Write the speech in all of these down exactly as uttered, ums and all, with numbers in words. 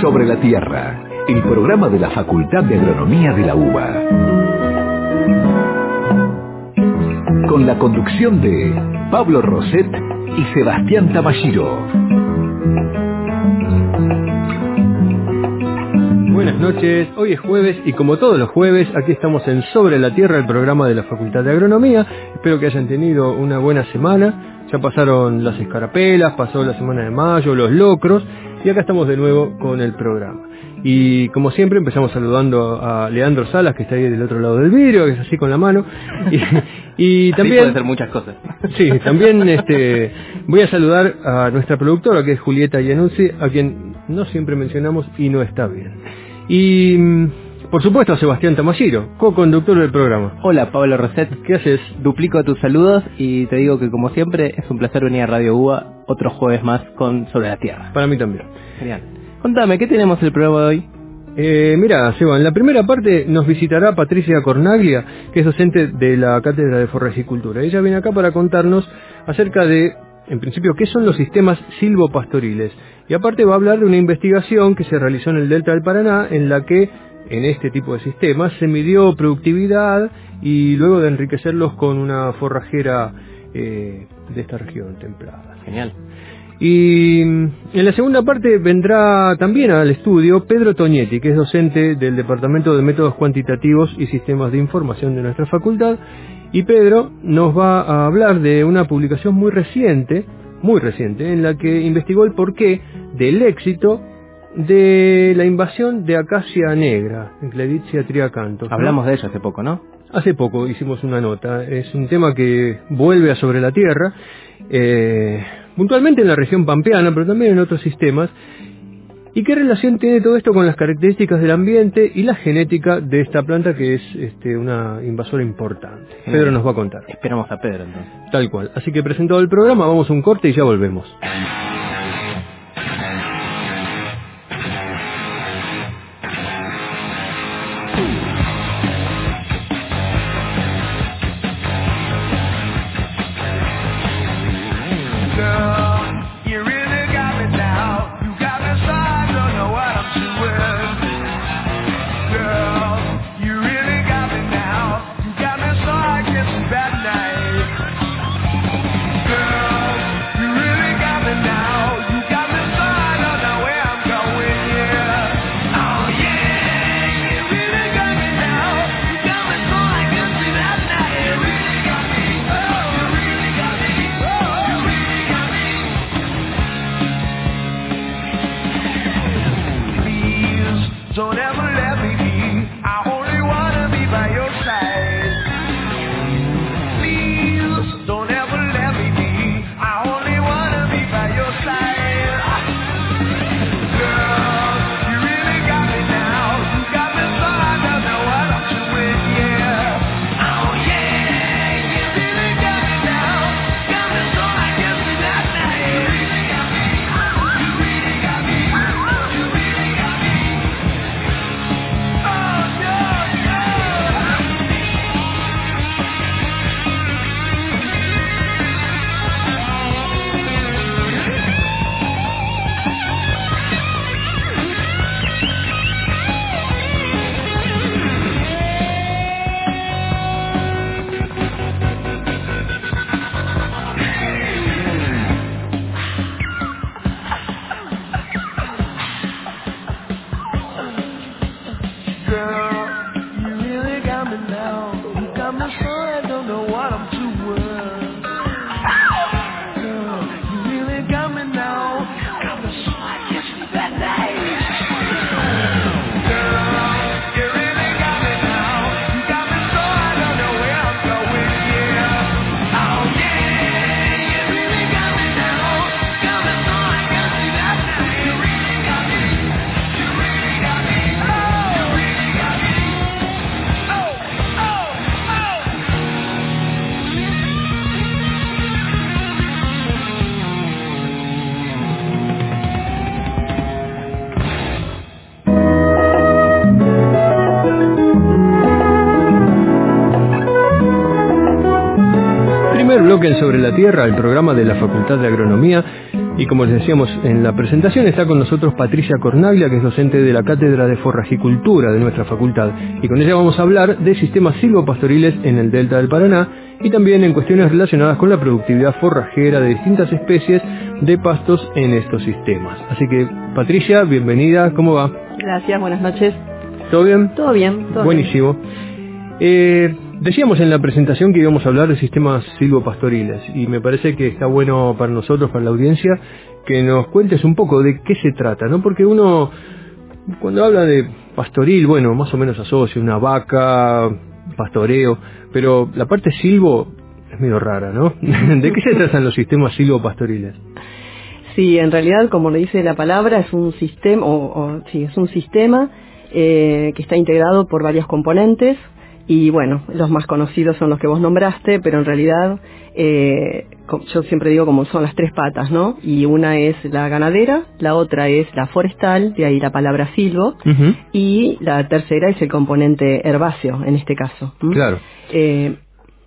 Sobre la Tierra, el programa de la Facultad de Agronomía de la UBA. Con la conducción de Pablo Roset y Sebastián Tamashiro. Buenas noches, hoy es jueves y como todos los jueves, aquí estamos en Sobre la Tierra, el programa de la Facultad de Agronomía. Espero que hayan tenido una buena semana. Ya pasaron las escarapelas, pasó la semana de mayo, los locros, y acá estamos de nuevo con el programa. Y como siempre empezamos saludando a Leandro Salas, que está ahí del otro lado del vidrio, que es así con la mano. Y, y también puede ser muchas cosas. Sí, también este, voy a saludar a nuestra productora, que es Julieta Iannuzzi, a quien no siempre mencionamos y no está bien. Y por supuesto a Sebastián Tamashiro, co-conductor del programa. Hola Pablo Roset, ¿qué haces? Duplico tus saludos y te digo que como siempre es un placer venir a Radio UBA otro jueves más con Sobre la Tierra. Para mí también. Genial. Contame, ¿qué tenemos el programa de hoy? Eh, mira, Seba, en la primera parte nos visitará Patricia Cornaglia, que es docente de la Cátedra de Forrajicultura. Ella viene acá para contarnos acerca de, en principio, qué son los sistemas silvopastoriles. Y aparte va a hablar de una investigación que se realizó en el Delta del Paraná, en la que en este tipo de sistemas se midió productividad y luego de enriquecerlos con una forrajera eh, de esta región templada. Genial. Y en la segunda parte vendrá también al estudio Pedro Toñetti, que es docente del Departamento de Métodos Cuantitativos y Sistemas de Información de nuestra facultad. Y Pedro nos va a hablar de una publicación muy reciente, muy reciente, en la que investigó el porqué del éxito de la invasión de acacia negra, Cledicia triacanthus, ¿no? Hablamos de ello hace poco, ¿no? Hace poco hicimos una nota. Es un tema que vuelve a Sobre la Tierra, eh, puntualmente en la región pampeana, pero también en otros sistemas. ¿Y qué relación tiene todo esto con las características del ambiente y la genética de esta planta, que es este, una invasora importante? Genial. Pedro nos va a contar. Esperamos a Pedro entonces. Tal cual. Así que presentado el programa, vamos a un corte y ya volvemos. Bloque en Sobre la Tierra, el programa de la Facultad de Agronomía, Y como les decíamos en la presentación, está con nosotros Patricia Cornaglia, que es docente de la Cátedra de Forrajicultura de nuestra facultad. Y con ella vamos a hablar de sistemas silvopastoriles en el Delta del Paraná y también en cuestiones relacionadas con la productividad forrajera de distintas especies de pastos en estos sistemas. Así que, Patricia, bienvenida, ¿cómo va? Gracias, buenas noches. ¿Todo bien? Todo bien, todo Buenísimo. Eh, decíamos en la presentación que íbamos a hablar de sistemas silvopastoriles y me parece que está bueno para nosotros, para la audiencia, que nos cuentes un poco de qué se trata, ¿no? Porque uno, cuando habla de pastoril, bueno, más o menos asocia una vaca, pastoreo, pero la parte silvo es medio rara, ¿no? ¿De qué se tratan los sistemas silvopastoriles? Sí, en realidad, como le dice la palabra, es un sistema, o, o sí, es un sistema eh, que está integrado por varios componentes. Y bueno, los más conocidos son los que vos nombraste, pero en realidad eh, yo siempre digo como son las tres patas, ¿no? Y una es la ganadera, la otra es la forestal, de ahí la palabra silvo, uh-huh. Y la tercera es el componente herbáceo, en este caso. ¿Mm? Claro. Eh,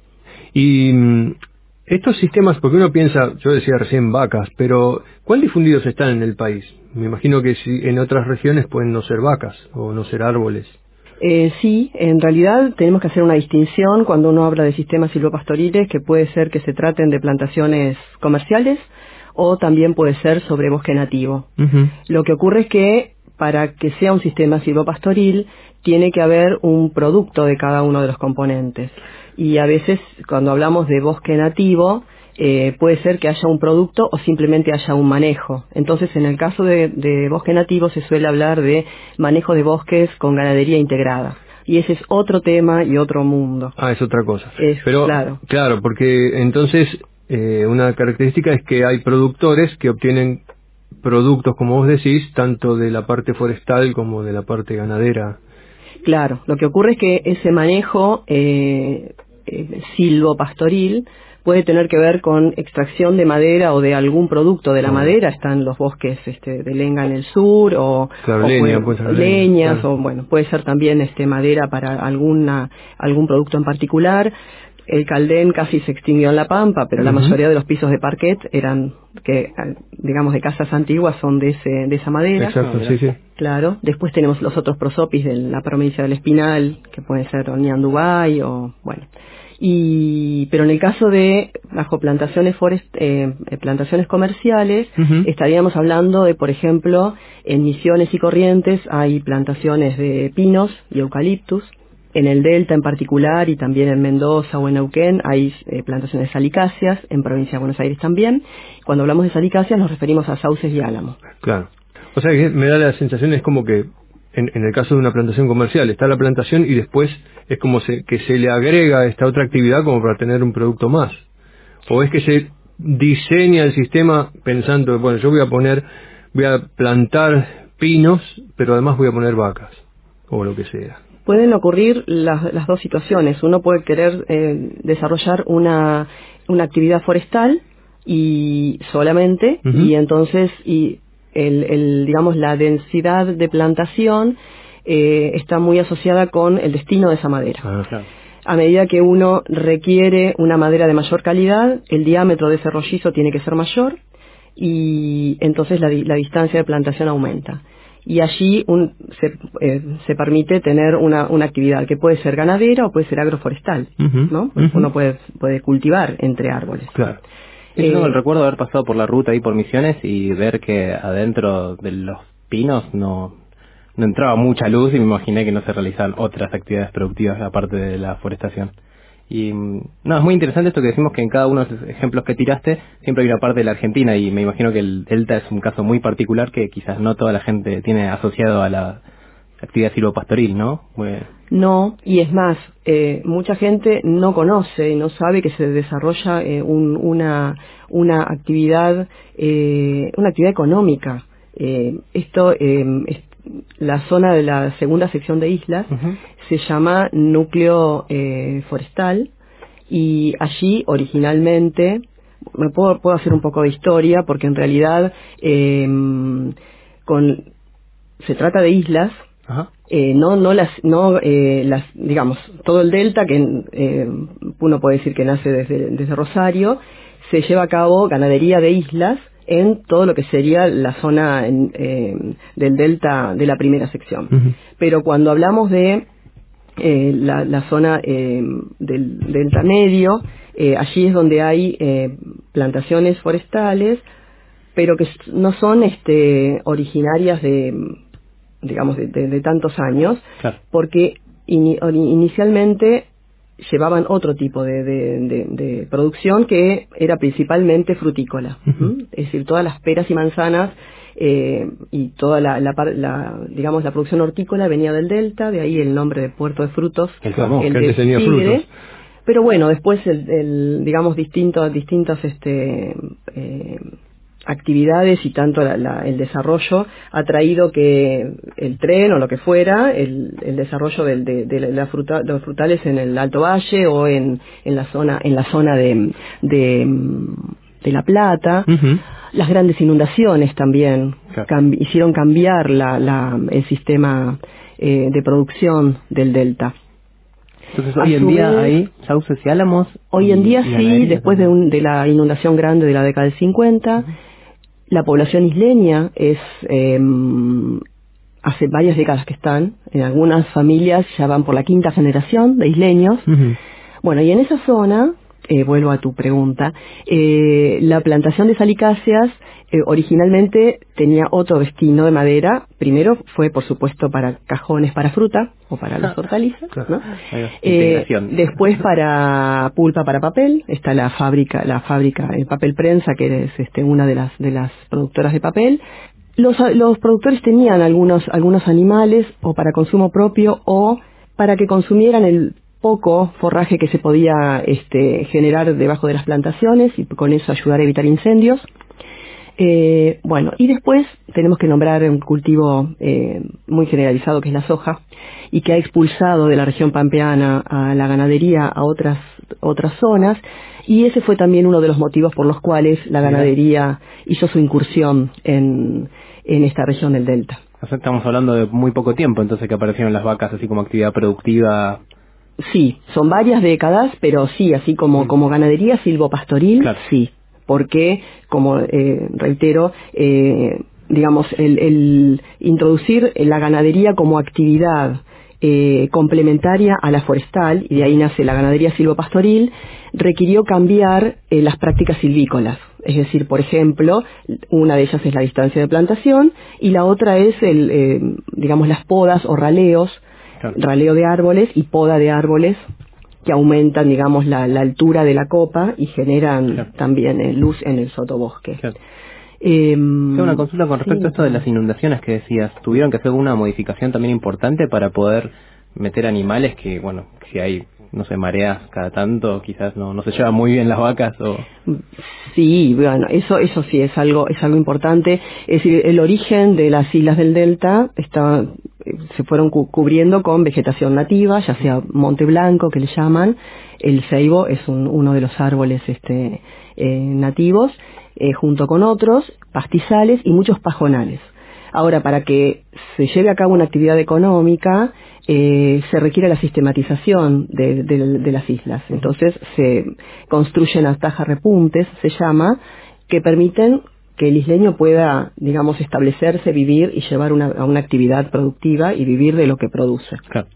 y estos sistemas, porque uno piensa, yo decía recién vacas, pero ¿cuán difundidos están en el país? Me imagino que si en otras regiones pueden no ser vacas o no ser árboles. Eh, sí, en realidad tenemos que hacer una distinción cuando uno habla de sistemas silvopastoriles, que puede ser que se traten de plantaciones comerciales o también puede ser sobre bosque nativo. Uh-huh. Lo que ocurre es que para que sea un sistema silvopastoril tiene que haber un producto de cada uno de los componentes. Y a veces cuando hablamos de bosque nativo, Eh, puede ser que haya un producto o simplemente haya un manejo. Entonces, en el caso de, de bosque nativo se suele hablar de manejo de bosques con ganadería integrada. Y ese es otro tema y otro mundo. Ah, es otra cosa. Es, Pero, claro. Claro, porque entonces eh, una característica es que hay productores que obtienen productos, como vos decís, tanto de la parte forestal como de la parte ganadera. Claro, lo que ocurre es que ese manejo eh, eh, silvopastoril puede tener que ver con extracción de madera o de algún producto de la oh. madera. Están los bosques este, de lenga en el sur o, claro, o leña, puede, puede leñas claro. o bueno, puede ser también este madera para alguna algún producto en particular. El caldén casi se extinguió en la Pampa, pero uh-huh. la mayoría de los pisos de parquet eran que digamos de casas antiguas son de ese de esa madera. Exacto, sí, sí. Claro. Después tenemos los otros prosopis de la provincia del Espinal, que pueden ser Oñandubay o bueno. Y pero en el caso de bajo plantaciones forest, eh, plantaciones comerciales uh-huh. estaríamos hablando de, por ejemplo, en Misiones y Corrientes hay plantaciones de pinos y eucaliptus. En el Delta en particular y también en Mendoza o en Neuquén hay eh, plantaciones de salicáceas, en provincia de Buenos Aires también. Cuando hablamos de salicáceas nos referimos a sauces y álamos. Claro. O sea que me da la sensación, es como que en, en el caso de una plantación comercial está la plantación y después es como se, que se le agrega esta otra actividad como para tener un producto más. O es que se diseña el sistema pensando, bueno, yo voy a poner, voy a plantar pinos, pero además voy a poner vacas o lo que sea. Pueden ocurrir las, las dos situaciones. Uno puede querer eh, desarrollar una, una actividad forestal y solamente, uh-huh. y entonces y el, el digamos la densidad de plantación eh, está muy asociada con el destino de esa madera. Ah, claro. A medida que uno requiere una madera de mayor calidad, el diámetro de ese rollizo tiene que ser mayor y entonces la, la distancia de plantación aumenta. Y allí un, se, eh, se permite tener una, una actividad que puede ser ganadera o puede ser agroforestal, uh-huh, ¿no? Uh-huh. Uno puede, puede cultivar entre árboles. Claro. Eh, Yo recuerdo haber pasado por la ruta ahí por Misiones y ver que adentro de los pinos no, no entraba mucha luz y me imaginé que no se realizaban otras actividades productivas aparte de la forestación. Y no, es muy interesante esto que decimos, que en cada uno de los ejemplos que tiraste siempre hay una parte de la Argentina y me imagino que el Delta es un caso muy particular que quizás no toda la gente tiene asociado a la actividad silvopastoril, ¿no? Muy... No, y es más, eh, mucha gente no conoce, no sabe que se desarrolla eh, un, una, una actividad, eh, una actividad económica. Eh, esto eh, es, la zona de la segunda sección de islas uh-huh. se llama núcleo eh, forestal y allí originalmente, me puedo, puedo hacer un poco de historia porque en realidad eh, con, se trata de islas, uh-huh. eh, no no las no eh, las digamos todo el delta que eh, uno puede decir que nace desde, desde Rosario, se lleva a cabo ganadería de islas en todo lo que sería la zona eh, del delta de la primera sección. Uh-huh. Pero cuando hablamos de eh, la, la zona eh, del delta medio, eh, allí es donde hay eh, plantaciones forestales, pero que no son este, originarias de, digamos, de, de, de tantos años, claro. Porque in, inicialmente llevaban otro tipo de, de, de, de producción que era principalmente frutícola. Uh-huh. Es decir, todas las peras y manzanas eh, y toda la, la, la, digamos, la producción hortícola venía del delta, de ahí el nombre de Puerto de Frutos, el, famoso, el que de tenía Tigre. Frutos. Pero bueno, después, el, el digamos, distintos, distintos este, eh, actividades y tanto la, la, el desarrollo ha traído que el tren o lo que fuera, el, el desarrollo del, de, de, la fruta, de los frutales en el Alto Valle o en, en la zona en la zona de, de, de La Plata. Uh-huh. Las grandes inundaciones también claro. cambi- hicieron cambiar la, la, el sistema eh, de producción del delta. Entonces hoy en día hay sauces y álamos. Hoy en día y, sí, y después de, un, de la inundación grande de la década del cincuenta, uh-huh. La población isleña es, eh, hace varias décadas que están, en algunas familias ya van por la quinta generación de isleños. Uh-huh. Bueno, y en esa zona, eh, vuelvo a tu pregunta, eh, la plantación de salicáceas eh, originalmente tenía otro destino de madera. Primero fue, por supuesto, para cajones para fruta o para las hortalizas, ¿no? Eh, después para pulpa para papel. Está la fábrica, la fábrica de papel prensa, que es este, una de las de las productoras de papel. Los, los productores tenían algunos algunos animales o para consumo propio o para que consumieran el poco forraje que se podía este, generar debajo de las plantaciones y con eso ayudar a evitar incendios. Eh, bueno, y después tenemos que nombrar un cultivo eh, muy generalizado que es la soja y que ha expulsado de la región pampeana a la ganadería a otras otras zonas, y ese fue también uno de los motivos por los cuales la ganadería hizo su incursión en, en esta región del delta. O sea, estamos hablando de muy poco tiempo entonces que aparecieron las vacas así como actividad productiva. Sí, son varias décadas, pero sí, así como, mm. como ganadería silvopastoril, claro. Sí. Porque, como eh, reitero, eh, digamos, el, el introducir la ganadería como actividad eh, complementaria a la forestal, y de ahí nace la ganadería silvopastoril, requirió cambiar eh, las prácticas silvícolas. Es decir, por ejemplo, una de ellas es la distancia de plantación y la otra es, el, eh, digamos, las podas o raleos, claro. Raleo de árboles y poda de árboles, que aumentan, digamos, la, la altura de la copa y generan claro. también eh, luz en el sotobosque. Claro. Eh, Tengo una consulta con respecto sí. a esto de las inundaciones que decías. ¿Tuvieron que hacer alguna modificación también importante para poder meter animales que, bueno, si hay, no sé, mareas cada tanto, quizás no, no se llevan muy bien las vacas? O... Sí, bueno, eso eso sí es algo es algo importante. Es decir, el origen de las islas del delta está... se fueron cu- cubriendo con vegetación nativa, ya sea monte blanco que le llaman, el ceibo es un, uno de los árboles este, eh, nativos, eh, junto con otros, pastizales y muchos pajonales. Ahora, para que se lleve a cabo una actividad económica, eh, se requiere la sistematización de, de, de las islas. Entonces, se construyen atajas repuntes, se llama, que permiten que el isleño pueda, digamos, establecerse, vivir y llevar una, a una actividad productiva y vivir de lo que produce. Claro.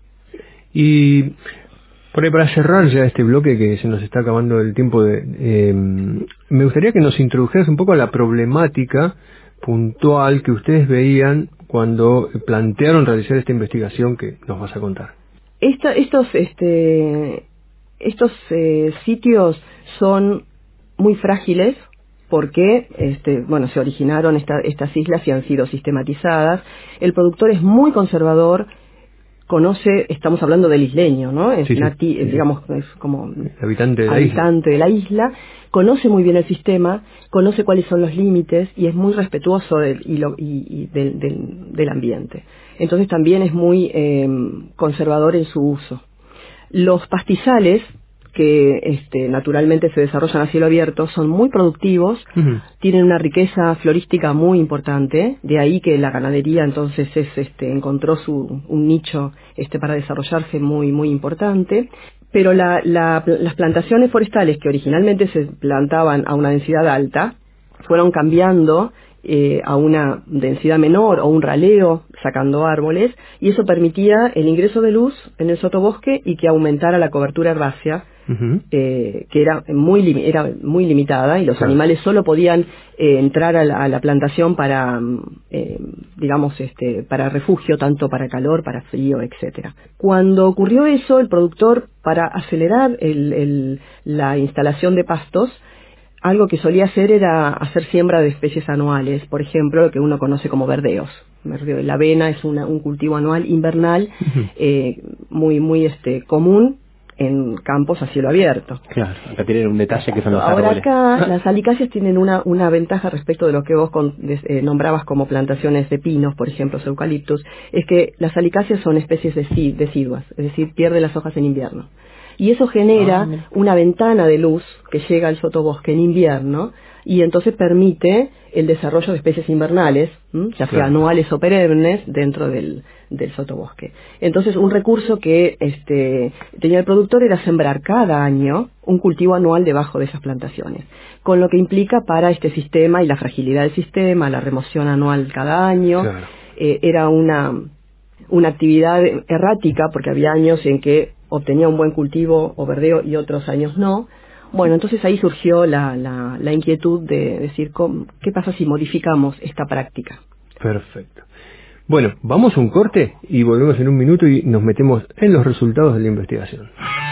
Y por ahí, para cerrar ya este bloque que se nos está acabando el tiempo, de, eh, me gustaría que nos introdujeras un poco a la problemática puntual que ustedes veían cuando plantearon realizar esta investigación que nos vas a contar. Esta, estos este, estos eh, sitios son muy frágiles, porque este, bueno, se originaron esta, estas islas y han sido sistematizadas. El productor es muy conservador, conoce, estamos hablando del isleño, ¿no? Es sí, sí, nati, sí, digamos, es como el habitante de la habitante isla. de la isla, conoce muy bien el sistema, conoce cuáles son los límites y es muy respetuoso del, y lo, y, y del, del, del ambiente. Entonces también es muy eh, conservador en su uso. Los pastizales, que este, naturalmente se desarrollan a cielo abierto, son muy productivos, uh-huh. tienen una riqueza florística muy importante, de ahí que la ganadería entonces es, este, encontró su, un nicho este, para desarrollarse muy, muy importante. Pero la, la, las plantaciones forestales que originalmente se plantaban a una densidad alta, fueron cambiando eh, a una densidad menor o un raleo, sacando árboles, y eso permitía el ingreso de luz en el sotobosque y que aumentara la cobertura herbácea, uh-huh. eh, que era muy, lim- era muy limitada, y los claro. animales solo podían eh, entrar a la, a la plantación para, eh, digamos, este, para refugio, tanto para calor, para frío, etcétera. Cuando ocurrió eso, el productor, para acelerar el, el, la instalación de pastos, algo que solía hacer era hacer siembra de especies anuales, por ejemplo, lo que uno conoce como verdeos. La avena es una, un cultivo anual invernal uh-huh. eh, muy muy este común en campos a cielo abierto. Claro, acá tienen un detalle que son los Ahora árboles. acá las salicáceas tienen una, una ventaja respecto de lo que vos con, eh, nombrabas como plantaciones de pinos, por ejemplo, eucaliptus, es que las salicáceas son especies deci- deciduas, es decir, pierden las hojas en invierno. Y eso genera ah, una ventana de luz que llega al sotobosque en invierno y entonces permite el desarrollo de especies invernales, ¿m? ya sea claro. anuales o perennes, dentro del, del sotobosque. Entonces, un recurso que este, tenía el productor era sembrar cada año un cultivo anual debajo de esas plantaciones, con lo que implica para este sistema y la fragilidad del sistema, la remoción anual cada año, claro. eh, era una, una actividad errática, porque había años en que obtenía un buen cultivo o verdeo y otros años no. Bueno, entonces ahí surgió la, la, la inquietud de decir, ¿cómo, ¿qué pasa si modificamos esta práctica? Perfecto. Bueno, vamos a un corte y volvemos en un minuto y nos metemos en los resultados de la investigación.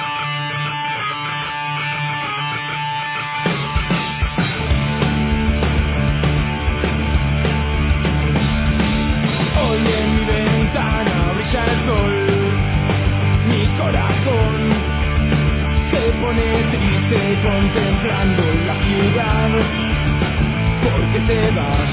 Hoy en mi ventana brilla el sol. Mi corazón se pone triste contemplando la ciudad, porque te vas.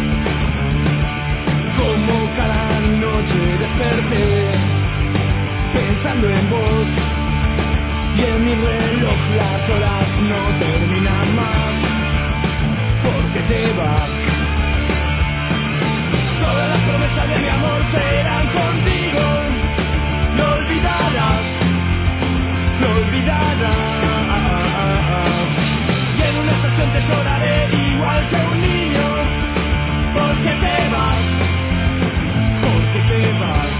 Como cada noche desperté pensando en vos, y en mi reloj las horas no terminan más, porque te vas. Todas las promesas de mi amor serán contigo. Lo olvidarás, lo olvidarás. Y en una estación te lloraré igual que un niño, porque te vas, porque te vas.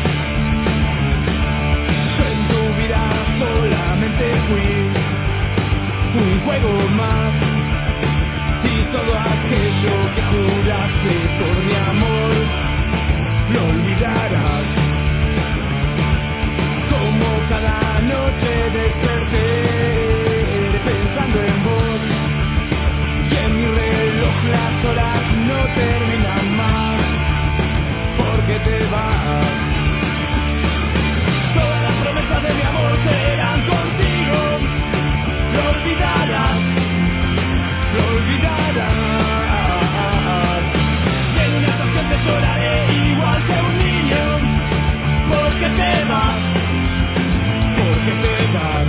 Yo en tu vida solamente fui un juego más, y todo aquello que juraste por mi amor lo olvidarás. Como cada noche desperté pensando en vos, y en mi reloj las horas no terminan más, porque te vas. Todas las promesas de mi amor serán contigo. Lo olvidarás, lo olvidarás. Y en una estación te lloraré igual que un niño, porque te vas, porque te vas.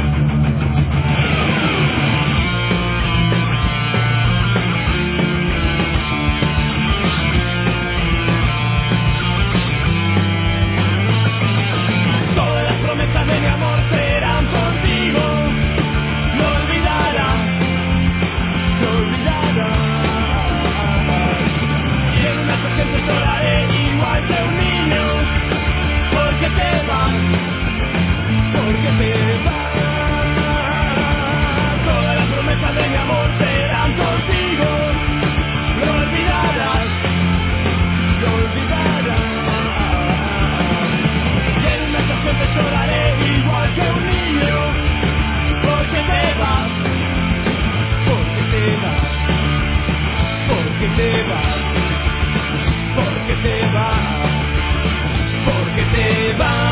Todas las promesas de mi amor serán contigo. Lo olvidarás, lo olvidarás. Y en una estación te lloraré igual que un niño, porque te vas, porque te vas. Todas las promesas de mi amor serán contigo. Lo olvidarás, lo olvidarás. Y en una estación te lloraré igual que un niño, porque te vas, porque te vas, porque te vas, porque te vas, porque te vas.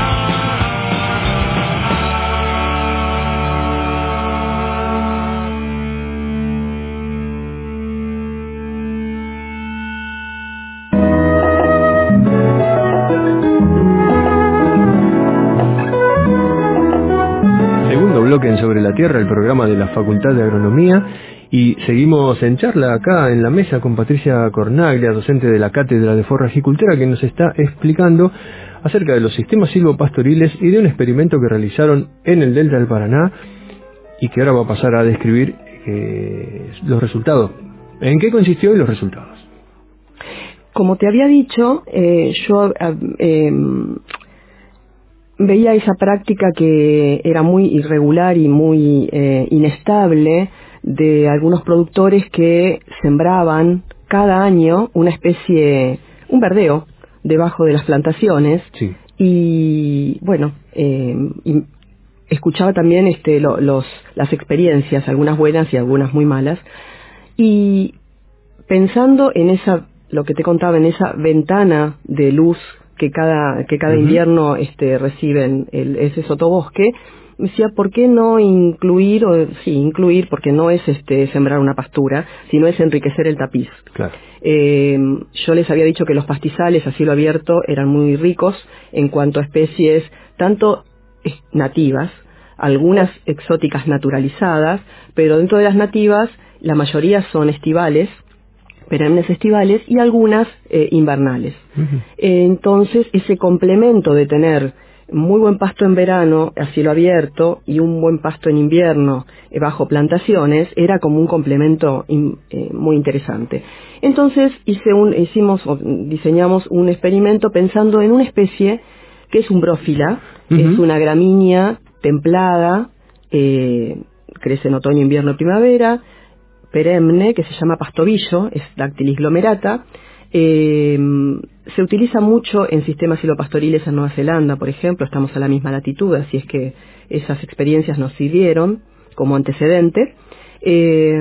Segundo bloque en Sobre la Tierra, el programa de la Facultad de Agronomía, y seguimos en charla acá en la mesa con Patricia Cornaglia, docente de la Cátedra de Forrajicultura, que nos está explicando acerca de los sistemas silvopastoriles y de un experimento que realizaron en el Delta del Paraná y que ahora va a pasar a describir eh, los resultados ¿En qué consistió y los resultados? Como te había dicho, eh, yo eh, veía esa práctica que era muy irregular y muy eh, inestable de algunos productores que sembraban cada año una especie, un verdeo debajo de las plantaciones. Sí. Y bueno, eh, y escuchaba también este, lo, los, las experiencias, algunas buenas y algunas muy malas, y pensando en esa, lo que te contaba, en esa ventana de luz que cada, que cada uh-huh. invierno este, reciben el, ese sotobosque, decía, ¿por qué no incluir, o sí, incluir, porque no es este sembrar una pastura, sino es enriquecer el tapiz? Claro. Eh, yo les había dicho que los pastizales a cielo abierto eran muy ricos en cuanto a especies, tanto nativas, algunas exóticas naturalizadas, pero dentro de las nativas la mayoría son estivales, perennes estivales, y algunas eh, invernales. Uh-huh. Eh, entonces, ese complemento de tener muy buen pasto en verano a cielo abierto y un buen pasto en invierno eh, bajo plantaciones era como un complemento in, eh, muy interesante. Entonces hice un, hicimos o diseñamos un experimento pensando en una especie que es umbrófila, uh-huh. es una gramínea templada, eh, crece en otoño, invierno y primavera, perenne, que se llama pastobillo, es Dactylis glomerata. Eh, se utiliza mucho en sistemas silvopastoriles en Nueva Zelanda, por ejemplo, estamos a la misma latitud, así es que esas experiencias nos sirvieron como antecedente. Eh,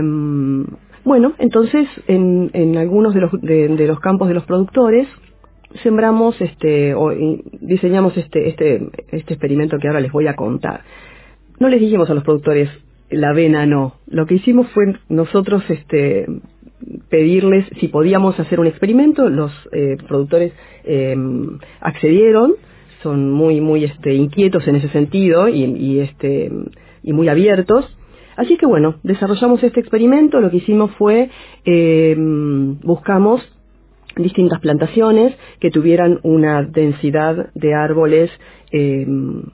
bueno, entonces en, en algunos de los, de, de los campos de los productores sembramos este o diseñamos este, este, este experimento que ahora les voy a contar. No les dijimos a los productores la avena no, lo que hicimos fue nosotros este pedirles si podíamos hacer un experimento. Los eh, productores eh, accedieron, son muy muy este inquietos en ese sentido y, y este y muy abiertos. Así que bueno, desarrollamos este experimento. Lo que hicimos fue eh, buscamos distintas plantaciones que tuvieran una densidad de árboles eh,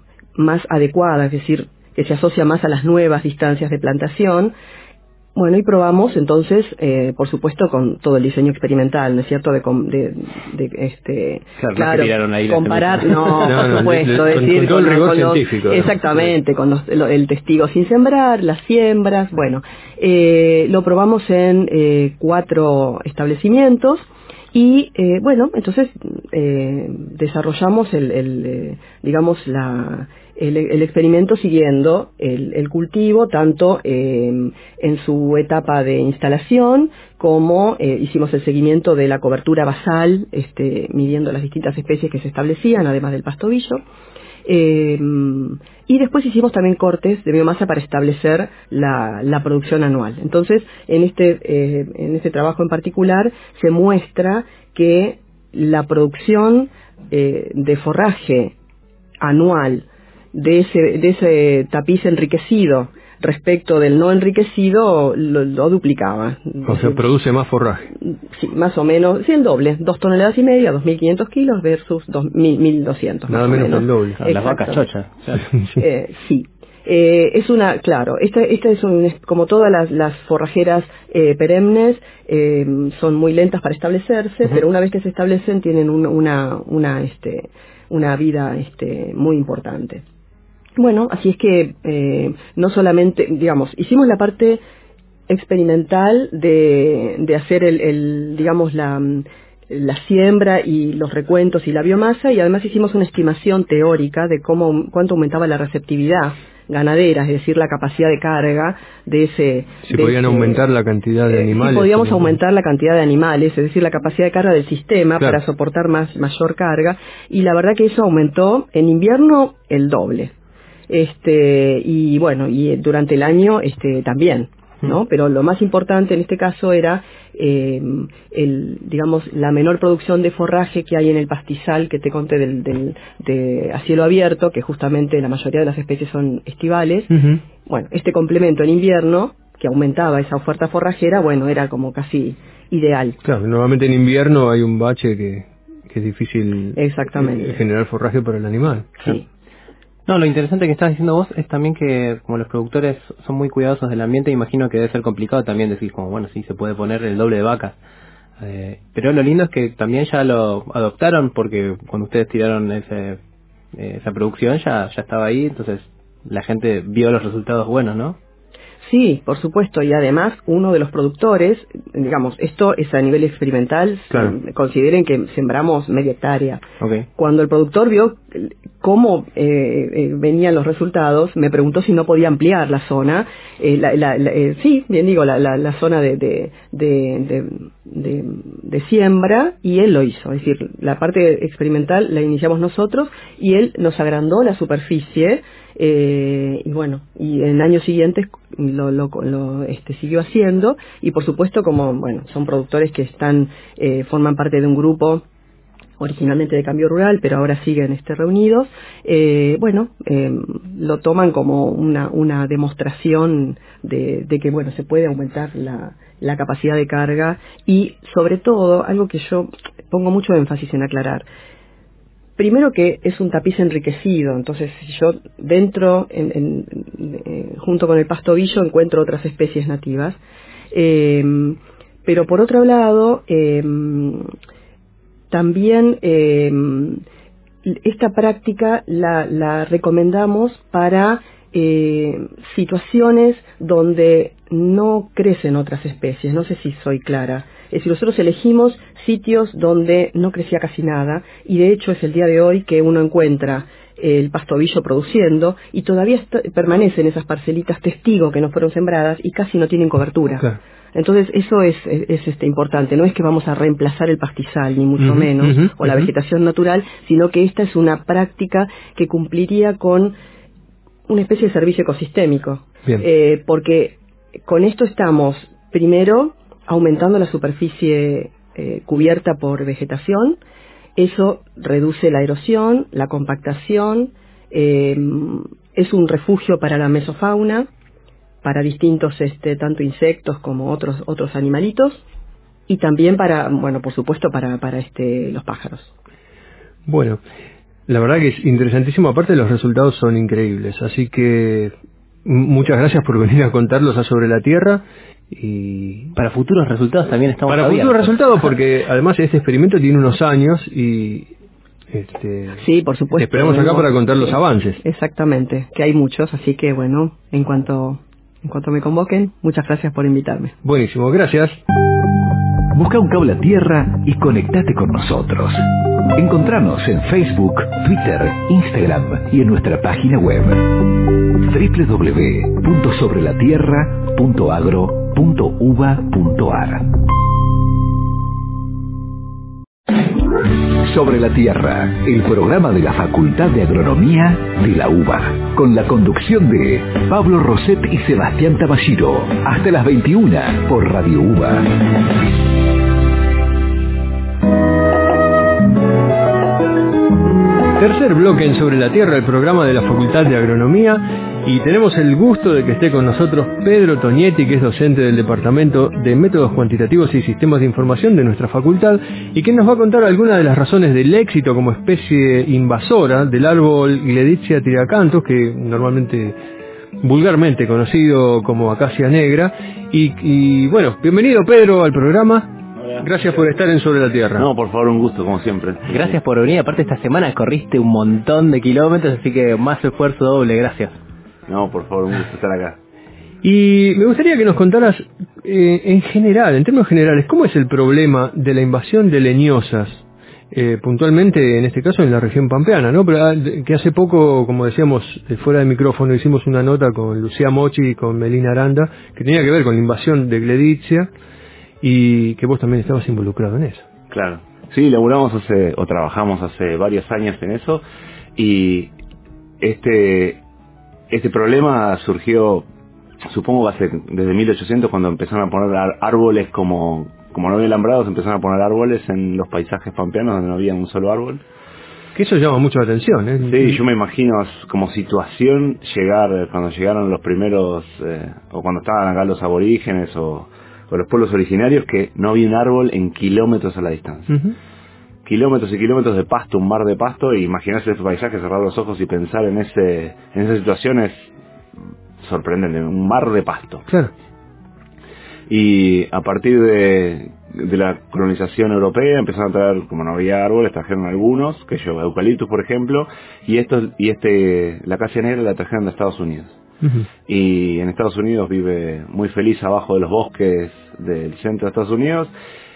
más adecuada, es decir, que se asocia más a las nuevas distancias de plantación. Bueno, y probamos entonces, eh, por supuesto, con todo el diseño experimental, ¿no es cierto? De, de, de este, claro, claro no ahí comparar, no, no, por no, supuesto, de, de, decir, con, con, con, con, con los, científico, exactamente, ¿no? con los, lo, el testigo sin sembrar, las siembras, bueno, eh, lo probamos en eh, cuatro establecimientos. Y eh, bueno, entonces eh, desarrollamos el, el eh, digamos la el, el experimento siguiendo el, el cultivo tanto eh, en su etapa de instalación como eh, hicimos el seguimiento de la cobertura basal, este, midiendo las distintas especies que se establecían, además del pastobillo. Eh, y después hicimos también cortes de biomasa para establecer la, la producción anual. Entonces, en este, eh, en este trabajo en particular se muestra que la producción eh, de forraje anual de ese, de ese tapiz enriquecido respecto del no enriquecido lo, lo duplicaba. O sea, produce más forraje. Sí, más o menos, sí, el doble, dos toneladas y media, dos mil quinientos kilos versus dos mil, mil doscientos. Nada menos, menos que el doble. Ah, las vacas chochas. Eh, sí. Eh, es una, claro, esta, esta es un, como todas las, las forrajeras eh, perennes, eh, son muy lentas para establecerse, uh-huh. pero una vez que se establecen tienen un, una, una, este, una vida, este, muy importante. Bueno, así es que eh, no solamente, digamos, hicimos la parte experimental de, de hacer el, el digamos, la, la siembra y los recuentos y la biomasa, y además hicimos una estimación teórica de cómo cuánto aumentaba la receptividad ganadera, es decir, la capacidad de carga de ese... Si de podían ese, aumentar la cantidad de animales. Eh, si podíamos ¿no? aumentar la cantidad de animales, es decir, la capacidad de carga del sistema, claro, para soportar más mayor carga, y la verdad que eso aumentó en invierno el doble. Este, y bueno, y durante el año este también, ¿no? Pero lo más importante en este caso era eh, el, digamos, la menor producción de forraje que hay en el pastizal que te conté del, del, de a cielo abierto, que justamente la mayoría de las especies son estivales. Uh-huh. Bueno, este complemento en invierno, que aumentaba esa oferta forrajera, bueno, era como casi ideal. Claro, normalmente en invierno hay un bache que, que es difícil Exactamente. generar forraje para el animal. Sí. No, lo interesante que estás diciendo vos es también que como los productores son muy cuidadosos del ambiente, imagino que debe ser complicado también decir como, bueno, sí, se puede poner el doble de vacas. Eh, pero lo lindo es que también ya lo adoptaron porque cuando ustedes tiraron ese, eh, esa producción ya, ya estaba ahí, entonces la gente vio los resultados buenos, ¿no? Sí, por supuesto, y además uno de los productores, digamos, esto es a nivel experimental, Claro. consideren que sembramos media hectárea. Okay. Cuando el productor vio cómo eh, eh, venían los resultados, me preguntó si no podía ampliar la zona, eh, la, la, la, eh, sí, bien digo, la, la, la zona de, de, de, de, de, de siembra, y él lo hizo, es decir, la parte experimental la iniciamos nosotros, y él nos agrandó la superficie. Eh, y bueno, y en años siguientes lo, lo, lo este, siguió haciendo, y por supuesto como, bueno, son productores que están, eh, forman parte de un grupo originalmente de Cambio Rural, pero ahora siguen este, reunidos, eh, bueno, eh, lo toman como una, una demostración de, de que, bueno, se puede aumentar la, la capacidad de carga, y sobre todo, algo que yo pongo mucho énfasis en aclarar, primero que es un tapiz enriquecido, entonces si yo dentro, en, en, en, junto con el pasto ovillo, encuentro otras especies nativas, eh, pero por otro lado, eh, también eh, esta práctica la, la recomendamos para eh, situaciones donde no crecen otras especies, no sé si soy clara. Es decir, nosotros elegimos sitios donde no crecía casi nada, y de hecho es el día de hoy que uno encuentra el pasto ovillo produciendo, y todavía está, permanecen esas parcelitas testigo que no fueron sembradas y casi no tienen cobertura. Claro. Entonces eso es, es, es este, importante, no es que vamos a reemplazar el pastizal, ni mucho uh-huh, menos, uh-huh, o la uh-huh. vegetación natural, sino que esta es una práctica que cumpliría con una especie de servicio ecosistémico. Bien. Eh, porque con esto estamos, primero, aumentando la superficie eh, cubierta por vegetación. Eso reduce la erosión, la compactación, eh, es un refugio para la mesofauna, para distintos, este, tanto insectos como otros otros animalitos, y también para, bueno, por supuesto, para para este los pájaros. Bueno, la verdad que es interesantísimo, aparte los resultados son increíbles, así que muchas gracias por venir a contarlos a Sobre la Tierra. Y para futuros resultados también estamos para abiertos. futuros resultados, porque además este experimento tiene unos años y este, sí, por supuesto, esperamos acá para contar los avances. Exactamente, que hay muchos, así que bueno, en cuanto en cuanto me convoquen, muchas gracias por invitarme. Buenísimo, gracias. Busca un cable a tierra y conectate con nosotros. Encontranos en Facebook, Twitter, Instagram y en nuestra página web doble u doble u doble u punto sobre la tierra punto agro punto uva punto ar. Sobre la Tierra, el programa de la Facultad de Agronomía de la UBA, con la conducción de Pablo Roset y Sebastián Tabashiro, hasta las veintiuna por Radio UBA. Tercer bloque en Sobre la Tierra, el programa de la Facultad de Agronomía, y tenemos el gusto de que esté con nosotros Pedro Tonietti, que es docente del Departamento de Métodos Cuantitativos y Sistemas de Información de nuestra facultad, y que nos va a contar algunas de las razones del éxito como especie invasora del árbol Gleditsia tyracanthus, que normalmente, vulgarmente conocido como acacia negra. Y, y bueno, bienvenido Pedro al programa. Gracias por estar en Sobre la Tierra. No, por favor, un gusto, como siempre. Gracias por venir. Aparte, esta semana corriste un montón de kilómetros, así que más esfuerzo doble. Gracias. No, por favor, un gusto estar acá. Y me gustaría que nos contaras, eh, en general, en términos generales, ¿cómo es el problema de la invasión de leñosas? Eh, puntualmente, en este caso, en la región pampeana, ¿no? Pero que hace poco, como decíamos, fuera de micrófono, hicimos una nota con Lucía Mochi y con Melina Aranda, que tenía que ver con la invasión de Gleditsia, y que vos también estabas involucrado en eso. Claro. Sí, laburamos hace, o trabajamos hace varios años en eso, y este este problema surgió, supongo, hace, desde mil ochocientos, cuando empezaron a poner árboles como, como no había alambrados, empezaron a poner árboles en los paisajes pampeanos donde no había un solo árbol. Que eso llama mucho la atención, ¿eh? Sí, yo me imagino como situación llegar, cuando llegaron los primeros, eh, o cuando estaban acá los aborígenes, o o los pueblos originarios, que no había un árbol en kilómetros a la distancia. Uh-huh. kilómetros y kilómetros de pasto, un mar de pasto, y imaginarse ese paisaje, cerrar los ojos y pensar en ese en esa situación es sorprendente, un mar de pasto. Claro. Y a partir de, de la colonización europea empezaron a traer, como no había árboles, trajeron algunos, que yo, eucaliptus por ejemplo, y estos, y este, la acacia negra la trajeron de Estados Unidos. Uh-huh. Y en Estados Unidos vive muy feliz abajo de los bosques del centro de Estados Unidos,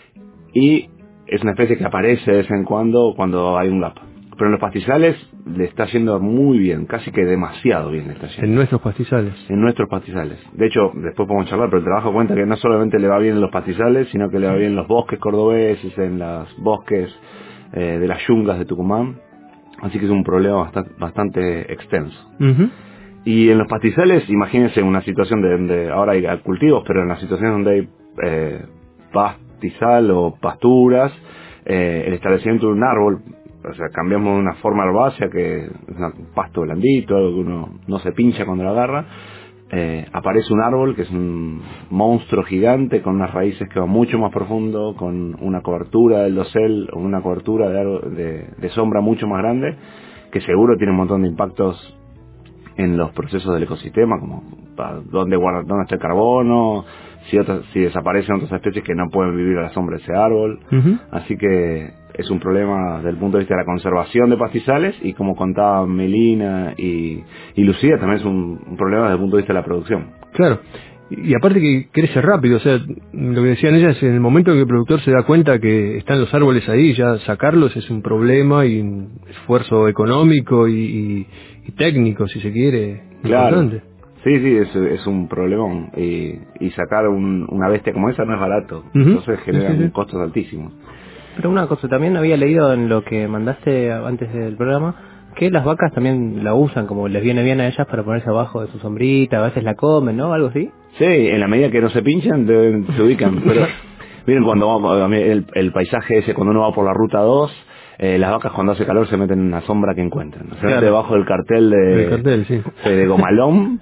y es una especie que aparece de vez en cuando cuando hay un gap. Pero en los pastizales le está yendo muy bien, casi que demasiado bien le está yendo. En nuestros pastizales. En nuestros pastizales. De hecho, después podemos charlar, pero el trabajo cuenta que no solamente le va bien en los pastizales, sino que le va bien en los bosques cordobeses, en los bosques eh, de las yungas de Tucumán. Así que es un problema bastante, bastante extenso. Uh-huh. Y en los pastizales, imagínense una situación de donde ahora hay cultivos, pero en las situaciones donde hay eh, pastizal o pasturas, eh, el establecimiento de un árbol, o sea, cambiamos una forma herbácea que es un pasto blandito, algo que uno no se pincha cuando lo agarra, eh, aparece un árbol que es un monstruo gigante con unas raíces que van mucho más profundo, con una cobertura del dosel o una cobertura de, de, de sombra mucho más grande, que seguro tiene un montón de impactos en los procesos del ecosistema, como dónde guarda, dónde está el carbono, si otras, si desaparecen otras especies que no pueden vivir a la sombra de ese árbol. Uh-huh. Así que es un problema desde el punto de vista de la conservación de pastizales, y como contaba Melina y, y Lucía, también es un, un problema desde el punto de vista de la producción. Claro. Y aparte que crece rápido, o sea, lo que decían ellas, en el momento en que el productor se da cuenta que están los árboles ahí, ya sacarlos es un problema y un esfuerzo económico y, y, y técnico, si se quiere, claro. Importante. Sí, sí, es, es un problemón, y, y sacar un, una bestia como esa no es barato, uh-huh. Entonces generan sí, sí. costos altísimos. Pero una cosa, también había leído en lo que mandaste antes del programa, que las vacas también la usan, como les viene bien a ellas para ponerse abajo de su sombrita, a veces la comen, ¿no? Algo así. Sí, en la medida que no se pinchan, deben, se ubican. Pero miren, cuando vamos, el, el paisaje ese, cuando uno va por la ruta dos, eh, las vacas cuando hace calor se meten en una sombra que encuentran. Se meten debajo del cartel de, el cartel, sí. de Gomalón,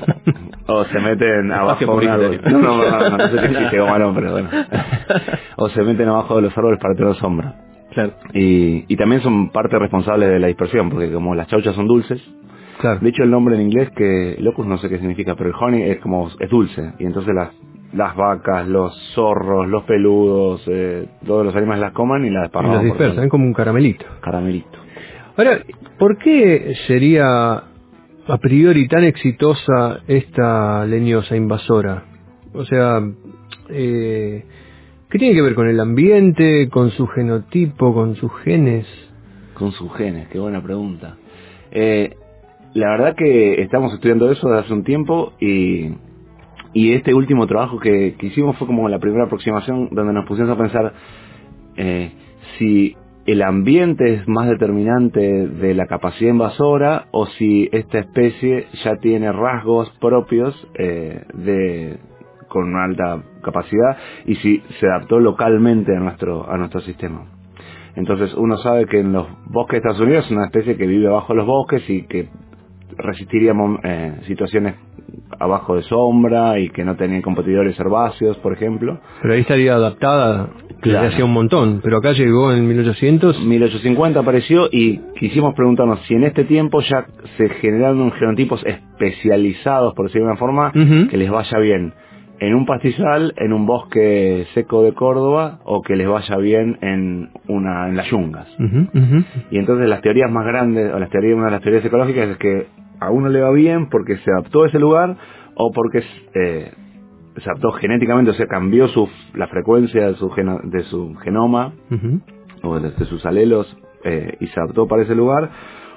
o se meten abajo de un árbol. No, no, no, no, no, no sé qué existe Gomalón, pero bueno. O se meten abajo de los árboles para tener sombra. Claro. Y, y también son parte responsable de la dispersión, porque como las chauchas son dulces, claro. De hecho el nombre en inglés, que locus no sé qué significa, pero el honey es como, es dulce, y entonces las las vacas, los zorros, los peludos, eh, todos los animales las coman y las desparraman. Y las dispersan, es como un caramelito. Caramelito. Ahora, ¿por qué sería a priori tan exitosa esta leñosa invasora? O sea, eh... ¿qué tiene que ver con el ambiente, con su genotipo, con sus genes? Con sus genes, qué buena pregunta. Eh, la verdad que estamos estudiando eso desde hace un tiempo, y, y este último trabajo que, que hicimos fue como la primera aproximación donde nos pusimos a pensar eh, si el ambiente es más determinante de la capacidad invasora o si esta especie ya tiene rasgos propios eh, de... con una alta capacidad, y si se adaptó localmente a nuestro a nuestro sistema. Entonces uno sabe que en los bosques de Estados Unidos es una especie que vive abajo de los bosques y que resistiría eh, situaciones abajo de sombra y que no tenía competidores herbáceos, por ejemplo. Pero ahí estaría adaptada, que claro. Hacía un montón, pero acá llegó en mil ochocientos. mil ochocientos cincuenta apareció, y quisimos preguntarnos si en este tiempo ya se generaron genotipos especializados, por decirlo de una forma, uh-huh. que les vaya bien en un pastizal, en un bosque seco de Córdoba, o que les vaya bien en una en las yungas. Uh-huh, uh-huh. Y entonces las teorías más grandes, o las teorías, una de las teorías ecológicas es que a uno le va bien porque se adaptó a ese lugar, o porque eh, se adaptó genéticamente, o sea, cambió su la frecuencia de su, geno, de su genoma, uh-huh. o de, de sus alelos, eh, y se adaptó para ese lugar,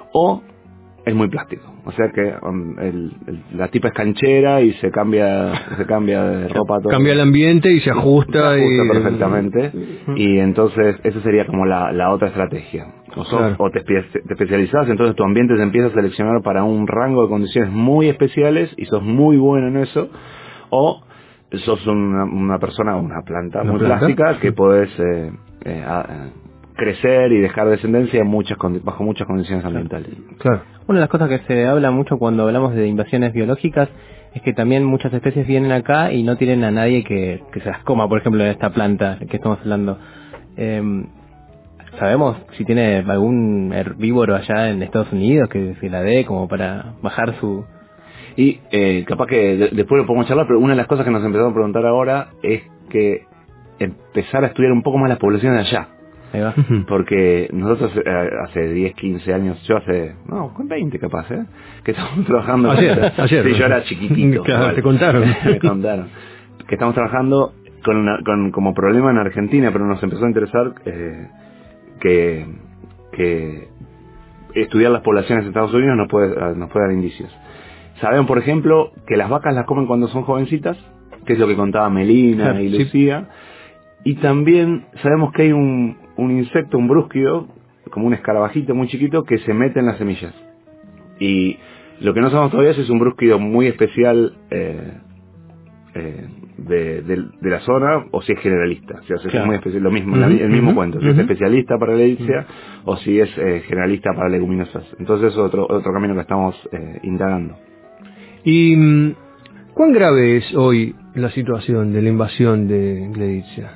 o es muy plástico, o sea que um, el, el, la tipa es canchera y se cambia se cambia de ropa todo. Cambia el ambiente y se ajusta, se ajusta y... perfectamente, y entonces esa sería como la, la otra estrategia. O, sos, claro. o te, te especializás, entonces tu ambiente se empieza a seleccionar para un rango de condiciones muy especiales y sos muy bueno en eso, o sos una, una persona, una planta ¿Una muy planta? plástica que podés eh, eh, a, crecer y dejar descendencia en muchas bajo muchas condiciones ambientales. Claro. Una de las cosas que se habla mucho cuando hablamos de invasiones biológicas es que también muchas especies vienen acá y no tienen a nadie que, que se las coma, por ejemplo, en esta planta que estamos hablando. Eh, ¿sabemos si tiene algún herbívoro allá en Estados Unidos que se la dé como para bajar su...? Y eh, capaz que de, después lo podemos charlar, pero una de las cosas que nos empezaron a preguntar ahora es que empezar a estudiar un poco más las poblaciones de allá. Ahí va. Porque nosotros eh, hace diez, quince años, yo hace, no, con veinte capaz, ¿eh? Que estamos trabajando. Ayer, ayer. Sí, yo era chiquitito. Claro, vale. te contaron. Me contaron. Que estamos trabajando con, una, con como problema en Argentina, pero nos empezó a interesar eh, que, que estudiar las poblaciones de Estados Unidos nos puede, nos puede dar indicios. Saben, por ejemplo, que las vacas las comen cuando son jovencitas, que es lo que contaba Melina Claro, y sí. Lucía. Y también sabemos que hay un, un insecto, un brúsquido, como un escarabajito muy chiquito, que se mete en las semillas. Y lo que no sabemos todavía es si es un brúsquido muy especial eh, eh, de, de, de la zona, o si es generalista. O sea, si Claro. es muy especial, lo mismo, Uh-huh, la- el mismo uh-huh, cuento. Si uh-huh. es especialista para la elixia, o si es eh, generalista para leguminosas. Entonces es otro, otro camino que estamos eh, indagando. ¿Y mm, cuán grave es hoy la situación de la invasión de Gleitzia?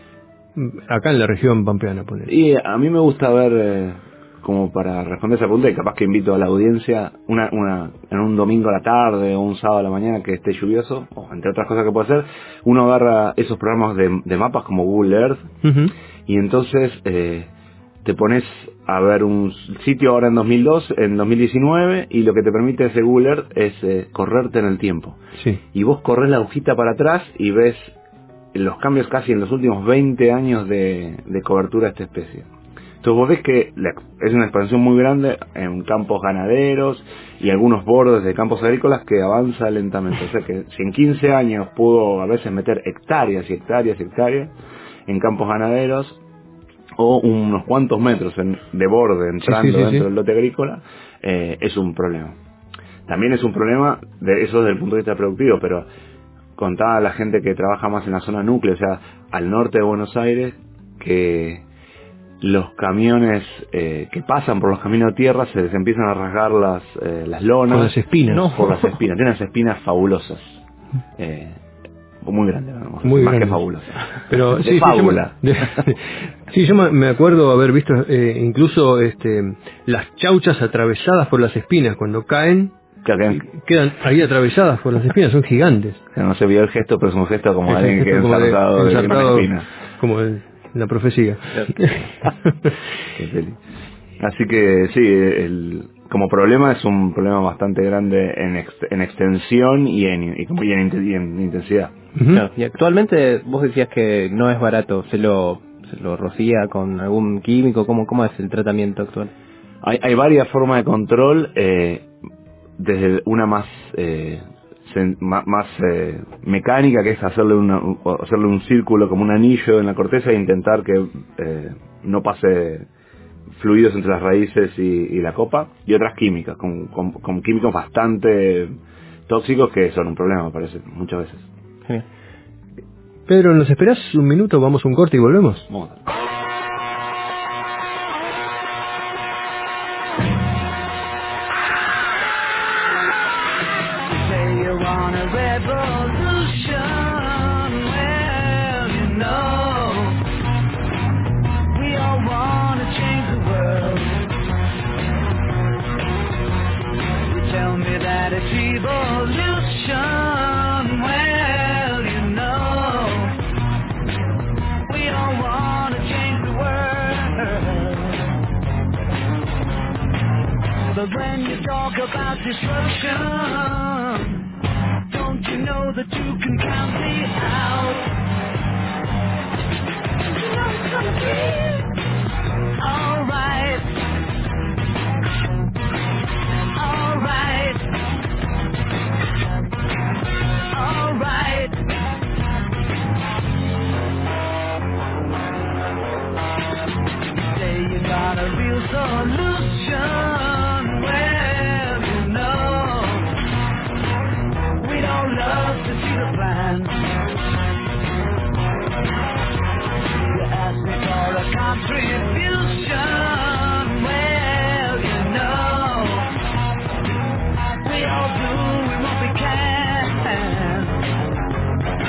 Acá en la región pampeana, por ejemplo. Y a mí me gusta ver, eh, como para responder esa pregunta, y capaz que invito a la audiencia, una, una en un domingo a la tarde o un sábado a la mañana que esté lluvioso, o entre otras cosas que puede hacer, uno agarra esos programas de, de mapas como Google Earth, Uh-huh. y entonces eh, te pones a ver un sitio ahora en dos mil dos, en dos mil diecinueve, y lo que te permite ese Google Earth es eh, correrte en el tiempo. Sí. Y vos corres la hojita para atrás y ves los cambios casi en los últimos veinte años de, de cobertura de esta especie. Entonces vos ves que la, es una expansión muy grande en campos ganaderos y algunos bordes de campos agrícolas que avanza lentamente. O sea que si en quince años pudo a veces meter hectáreas y hectáreas y hectáreas en campos ganaderos, o unos cuantos metros en, de borde entrando Sí, sí, sí, dentro sí. del lote agrícola, eh, es un problema. También es un problema, de eso desde el punto de vista productivo, pero contaba la gente que trabaja más en la zona núcleo, o sea, al norte de Buenos Aires, que los camiones eh, que pasan por los caminos de tierra se les empiezan a rasgar las, eh, las lonas. Con las espinas. No, por las espinas. Tienen unas espinas fabulosas. Eh, muy grandes, vamos, Muy más grandes. que fabulosas. Pero De sí, sí, yo fábula. me, de- sí, yo me- me acuerdo haber visto eh, incluso este, las chauchas atravesadas por las espinas cuando caen. Claro, que- Quedan ahí atravesadas por las espinas, son gigantes. que no se vio el gesto, pero es un gesto como Es un alguien que gesto como de- ensartado de, una ensartado, espina. como el- la profecía. Qué feliz. Así que sí, el, como problema es un problema bastante grande en, ex, en extensión y en, y, como- y en, y en intensidad. Ujú. Claro, y actualmente vos decías que no es barato, se lo, se lo rocía con algún químico, ¿cómo, cómo es el tratamiento actual? Hay, hay varias formas de control, eh, desde una más eh, sen- ma- más eh, mecánica, que es hacerle, una, un- hacerle un círculo como un anillo en la corteza e intentar que eh, no pase fluidos entre las raíces y, y la copa, y otras químicas, con, con, con químicos bastante tóxicos que son un problema, me parece, muchas veces. Genial. Pedro, ¿nos esperás un minuto? Vamos a un corte y volvemos. Vamos. Say you want a revolution, well, you know, we all want to change the world. You tell me that it's evolution, well, you know, we all want to change the world. But when you talk about destruction, don't you know that you can count me out? You know it's gonna be alright. Alright. Alright. Say you got a real solution. Well, you know, we don't love to see the plan. You ask me for a contribution. Well, you know, we all do what we can.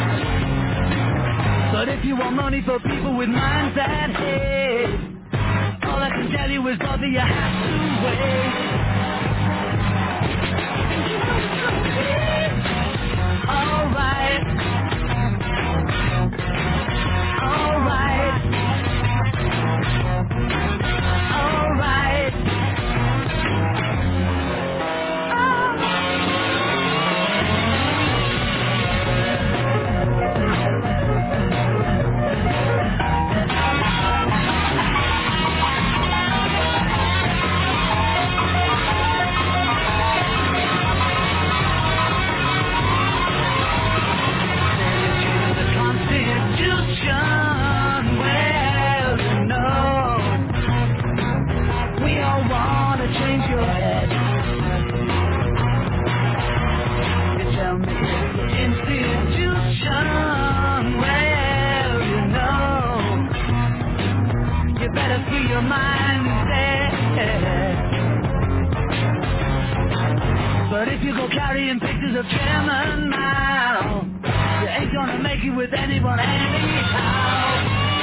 But if you want money for people with minds that hate, always bother you have to wait. Alright. Alright. Alright. But if you go carrying pictures of Chairman Mao, you ain't gonna make it with anyone anyhow.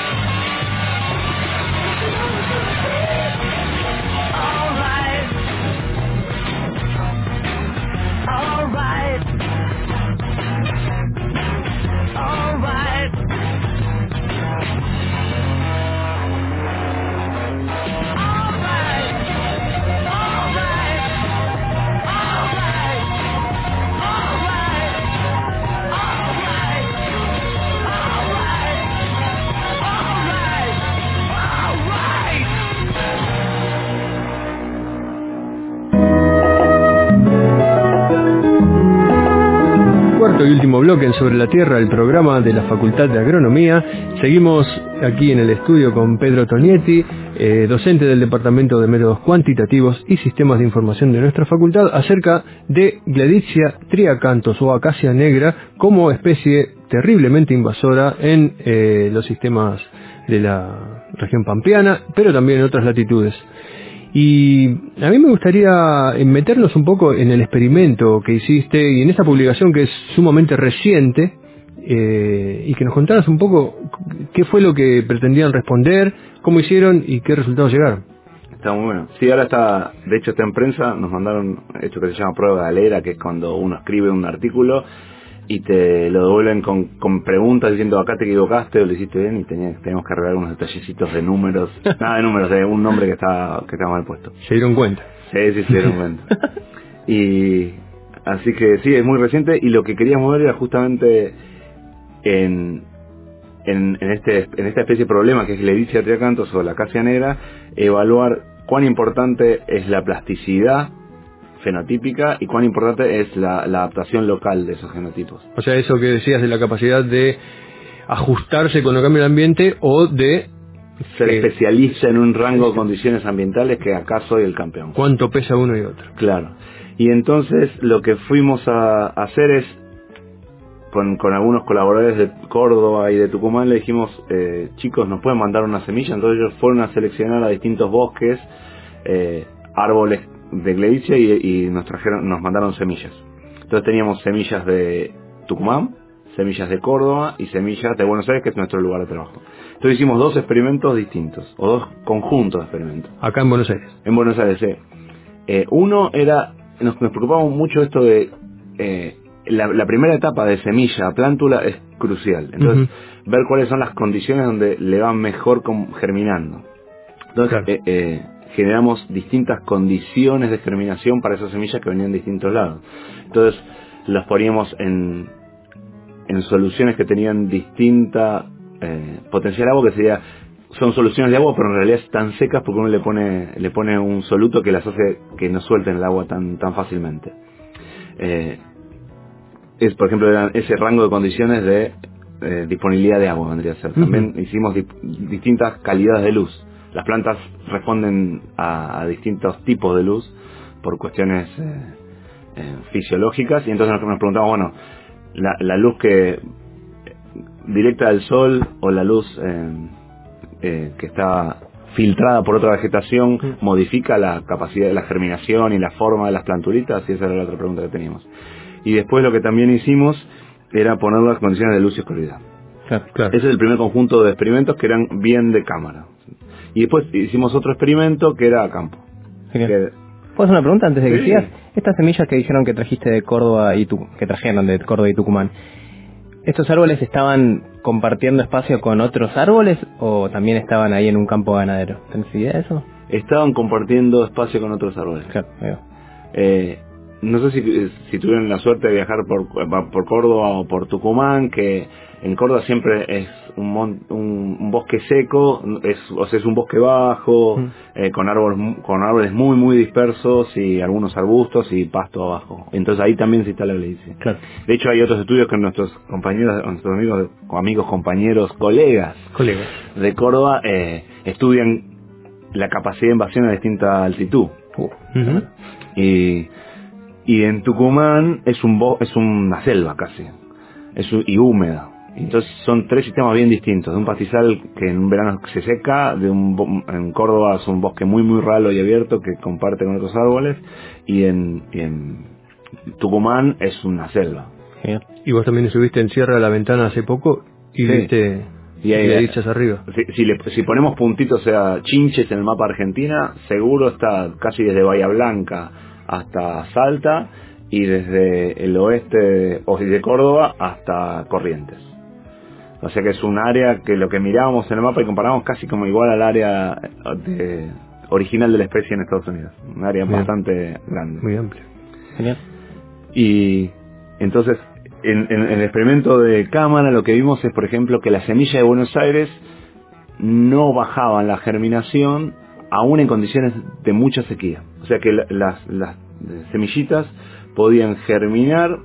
Alright. Alright. Alright. Cuarto y último bloque en Sobre la Tierra, el programa de la Facultad de Agronomía. Seguimos aquí en el estudio con Pedro Tonietti, eh, docente del Departamento de Métodos Cuantitativos y Sistemas de Información de nuestra facultad, acerca de Gleditsia triacanthos o acacia negra como especie terriblemente invasora en eh, los sistemas de la región pampeana, pero también en otras latitudes. Y a mí me gustaría meternos un poco en el experimento que hiciste y en esta publicación que es sumamente reciente, eh, y que nos contaras un poco qué fue lo que pretendían responder, cómo hicieron y qué resultados llegaron. Está muy bueno. Sí, ahora está, de hecho está en prensa, nos mandaron esto que se llama prueba galera, que es cuando uno escribe un artículo y te lo devuelven con, con preguntas diciendo acá te equivocaste o lo hiciste bien, y teníamos, teníamos que arreglar unos detallecitos de números, nada de números, de un nombre que estaba, que estaba mal puesto. ¿Se dieron cuenta? Sí, sí, se dieron cuenta. Y así que sí, es muy reciente, y lo que queríamos ver era justamente en, en, en, este, en esta especie de problema que es Gleditsia triacanthos o la acacia negra, evaluar cuán importante es la plasticidad fenotípica y cuán importante es la, la adaptación local de esos genotipos. O sea, eso que decías de la capacidad de ajustarse cuando cambia el ambiente o de ser eh, especialista en un rango de condiciones ambientales, que acá soy el campeón. ¿Cuánto pesa uno y otro? Claro. Y entonces lo que fuimos a, a hacer es, con, con algunos colaboradores de Córdoba y de Tucumán, le dijimos, eh, chicos, ¿nos pueden mandar una semilla? Entonces ellos fueron a seleccionar a distintos bosques, eh, árboles de Gleditsia, y, y nos trajeron, nos mandaron semillas. Entonces teníamos semillas de Tucumán, semillas de Córdoba y semillas de Buenos Aires, que es nuestro lugar de trabajo. Entonces hicimos dos experimentos distintos, o dos conjuntos de experimentos. Acá en Buenos Aires. En Buenos Aires, sí. Eh, uno era, nos, nos preocupamos mucho esto de, eh, la, la primera etapa de semilla a plántula es crucial. Entonces, uh-huh. ver cuáles son las condiciones donde le va mejor con, germinando. Entonces, claro. eh, eh, generamos distintas condiciones de germinación para esas semillas que venían de distintos lados. Entonces, las poníamos en, en soluciones que tenían distinta eh, potencial agua, que sería, son soluciones de agua, pero en realidad están secas porque uno le pone le pone un soluto que las hace que no suelten el agua tan tan fácilmente. Eh, es, por ejemplo, ese rango de condiciones de eh, disponibilidad de agua vendría a ser. También uh-huh. hicimos di- distintas calidades de luz. Las plantas responden a, a distintos tipos de luz por cuestiones eh, eh, fisiológicas, y entonces nos, nos preguntamos, bueno, la, la luz que directa del sol o la luz eh, eh, que está filtrada por otra vegetación uh-huh. modifica la capacidad de la germinación y la forma de las planturitas, y esa era la otra pregunta que teníamos. Y después lo que también hicimos era poner las condiciones de luz y oscuridad. Claro, claro. Ese es el primer conjunto de experimentos que eran bien de cámara. Y después hicimos otro experimento que era a campo. Genial. Que, ¿Puedo hacer una pregunta antes de que Sí. sigas? Estas semillas que dijeron que trajiste de Córdoba y tu, que trajeron de Córdoba y Tucumán, ¿estos árboles estaban compartiendo espacio con otros árboles o también estaban ahí en un campo ganadero? ¿Tenés idea de eso? estaban compartiendo espacio con otros árboles. Claro, ahí va. Eh, no sé si, si tuvieron la suerte de viajar por, por Córdoba o por Tucumán, que en Córdoba siempre es un, mon, un, un bosque seco, es, o sea, es un bosque bajo, mm. eh, con árboles con árboles muy muy dispersos y algunos arbustos y pasto abajo. Entonces ahí también se instala la iglesia. Claro. De hecho hay otros estudios que nuestros compañeros, nuestros amigos, amigos compañeros, colegas, colegas. de Córdoba eh, estudian la capacidad de invasión a distinta altitud. Uh, uh-huh. Y y en Tucumán es un bo, es una selva casi, es un, y húmeda. Entonces son tres sistemas bien distintos. De un pastizal que en verano se seca, de un en Córdoba es un bosque muy muy ralo y abierto que comparte con otros árboles, y en, y en Tucumán es una selva. Sí. Y vos también estuviste en Sierra de la Ventana hace poco y sí. viste y ahí, dichas arriba. Si, si, le, si ponemos puntitos, o sea, chinches en el mapa Argentina, seguro está casi desde Bahía Blanca hasta Salta y desde el oeste o de Córdoba hasta Corrientes. O sea que es un área que lo que mirábamos en el mapa y comparamos casi como igual al área de, original de la especie en Estados Unidos. Un área Bien. bastante grande. Muy amplia. Genial. Y entonces, en, en, en el experimento de cámara lo que vimos es, por ejemplo, que las semillas de Buenos Aires no bajaban la germinación aún en condiciones de mucha sequía. O sea que las, las semillitas podían germinar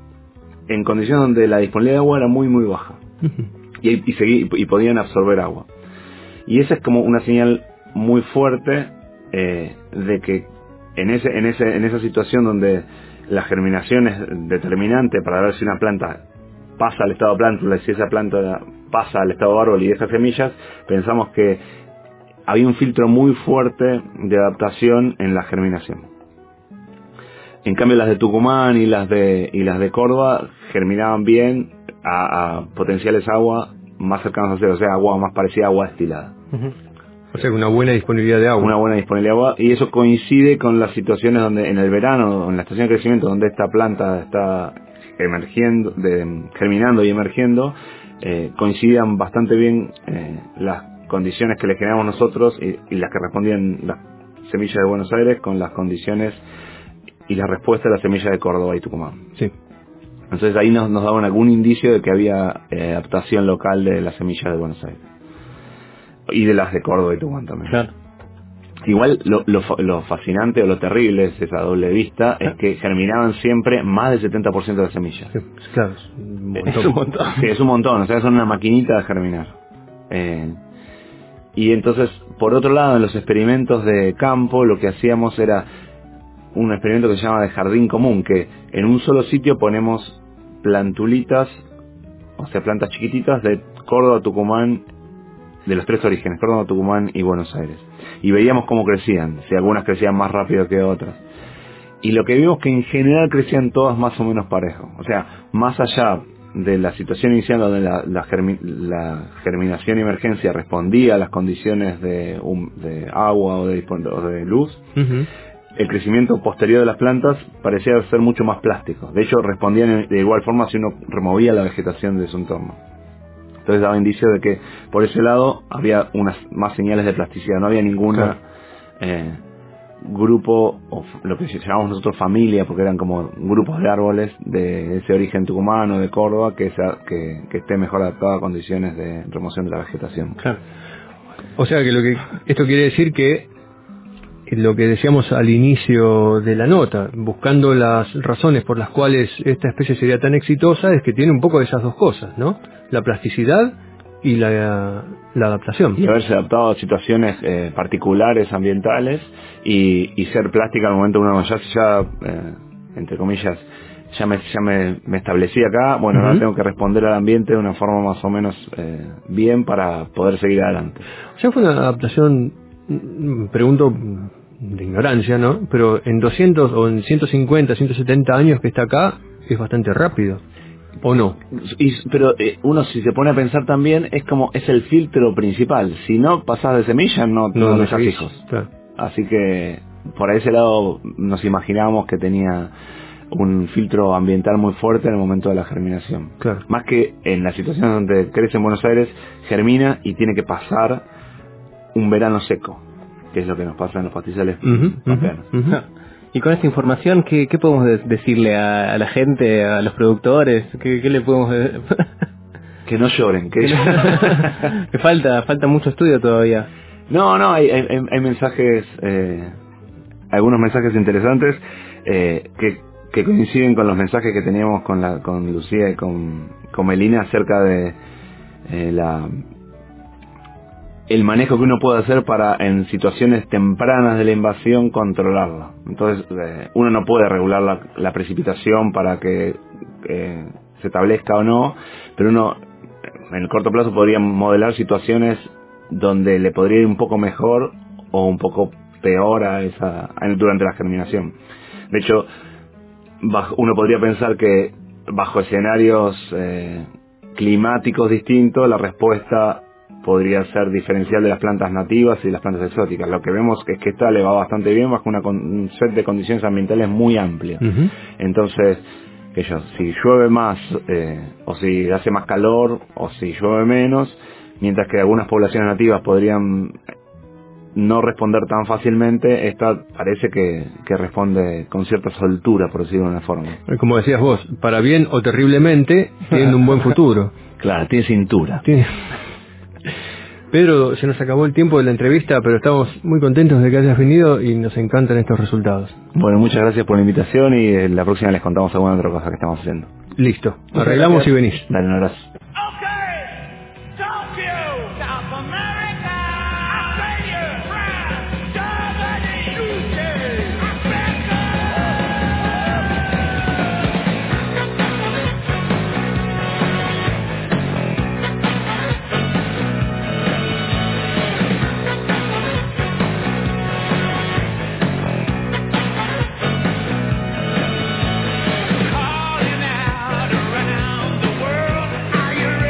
en condiciones donde la disponibilidad de agua era muy muy baja. Uh-huh. y, y, seguí, y podían absorber agua. Y esa es como una señal muy fuerte eh, de que en ese en ese en esa situación donde la germinación es determinante para ver si una planta pasa al estado de plántula y si esa planta pasa al estado de árbol y deja semillas, pensamos que había un filtro muy fuerte de adaptación en la germinación. En cambio las de Tucumán y las de y las de Córdoba germinaban bien a, a potenciales agua más cercanos a cero, o sea, agua más parecida a agua destilada. Uh-huh. O sea, una buena disponibilidad de agua. Una buena disponibilidad de agua, y eso coincide con las situaciones donde en el verano, en la estación de crecimiento, donde esta planta está emergiendo, de, germinando y emergiendo, eh, coincidían bastante bien eh, las condiciones que le generamos nosotros y, y las que respondían las semillas de Buenos Aires con las condiciones y la respuesta de las semillas de Córdoba y Tucumán. Sí. Entonces ahí nos, nos daban algún indicio de que había eh, adaptación local de las semillas de Buenos Aires y de las de Córdoba y Tucumán también. Claro. Igual lo, lo, lo fascinante o lo terrible es esa doble vista, es que germinaban siempre más del setenta por ciento de las semillas. Sí, claro, es un montón. Es un montón. Sí, es un montón, o sea, son una maquinita de germinar. Eh, y entonces, por otro lado, en los experimentos de campo, lo que hacíamos era un experimento que se llama de jardín común, que en un solo sitio ponemos plantulitas, o sea, plantas chiquititas de Córdoba, Tucumán, de los tres orígenes, Córdoba, Tucumán y Buenos Aires. Y veíamos cómo crecían, si algunas crecían más rápido que otras. Y lo que vimos que en general crecían todas más o menos parejos. O sea, más allá de la situación inicial donde la, la, germi, la germinación y emergencia respondía a las condiciones de, um, de agua o de, o de luz, uh-huh. el crecimiento posterior de las plantas parecía ser mucho más plástico. De hecho, respondían de igual forma si uno removía la vegetación de su entorno. Entonces daba indicio de que por ese lado había unas más señales de plasticidad. No había ninguna claro. eh, grupo, o lo que llamamos nosotros familia, porque eran como grupos de árboles de ese origen tucumano, de Córdoba, que, sea, que, que esté mejor adaptado a condiciones de remoción de la vegetación. Claro. O sea que, lo que esto quiere decir que lo que decíamos al inicio de la nota, buscando las razones por las cuales esta especie sería tan exitosa, es que tiene un poco de esas dos cosas, ¿no? La plasticidad y la, la adaptación. Y haberse adaptado a situaciones eh, particulares, ambientales, y, y ser plástica al momento que uno ya, ya eh, entre comillas, ya me, ya me, me establecí acá, bueno, uh-huh. ahora tengo que responder al ambiente de una forma más o menos eh, bien para poder seguir adelante. O sea, fue una adaptación, pregunto de ignorancia, ¿no? Pero en doscientos o en ciento cincuenta, ciento setenta años que está acá, es bastante rápido. ¿O no? Y, pero eh, uno si se pone a pensar también, es como, es el filtro principal. Si no pasás de semilla, no, no, No, no dejas seguís, hijos. claro. Así que por ese lado nos imaginábamos que tenía un filtro ambiental muy fuerte en el momento de la germinación. Claro. Más que en la situación donde crece en Buenos Aires, germina y tiene que pasar un verano seco, que es lo que nos pasa en los pastizales Ujú, pampeanos. ujú, ujú. Y con esta información, ¿qué, qué podemos de- decirle a, a la gente, a los productores? ¿Qué, qué le podemos de- Que no lloren, que que falta falta mucho estudio todavía. No, no, hay, hay, hay mensajes, eh, algunos mensajes interesantes eh, que, que coinciden con los mensajes que teníamos con la con Lucía y con, con Melina acerca de eh, la el manejo que uno puede hacer para en situaciones tempranas de la invasión controlarla. Entonces eh, uno no puede regular la, la precipitación para que eh, se establezca o no, pero uno en el corto plazo podría modelar situaciones donde le podría ir un poco mejor o un poco peor a esa a, durante la germinación. De hecho, bajo, uno podría pensar que bajo escenarios eh, climáticos distintos la respuesta podría ser diferencial de las plantas nativas y de las plantas exóticas. Lo que vemos es que esta le va bastante bien bajo una con, un set de condiciones ambientales muy amplio. Ujú. Entonces, que yo, si llueve más, eh, o si hace más calor, o si llueve menos, mientras que algunas poblaciones nativas podrían no responder tan fácilmente, esta parece que, que responde con cierta soltura, por decirlo de una forma. Como decías vos, para bien o terriblemente, tienen un buen futuro. Claro, tiene cintura. Tiene- Pedro, se nos acabó el tiempo de la entrevista, pero estamos muy contentos de que hayas venido y nos encantan estos resultados. Bueno, muchas gracias por la invitación y eh, la próxima les contamos alguna otra cosa que estamos haciendo. Listo, arreglamos y venís. Dale un abrazo. Okay, Tokyo, South America, Australia, France, Germany, U K, calling out around the world. Are you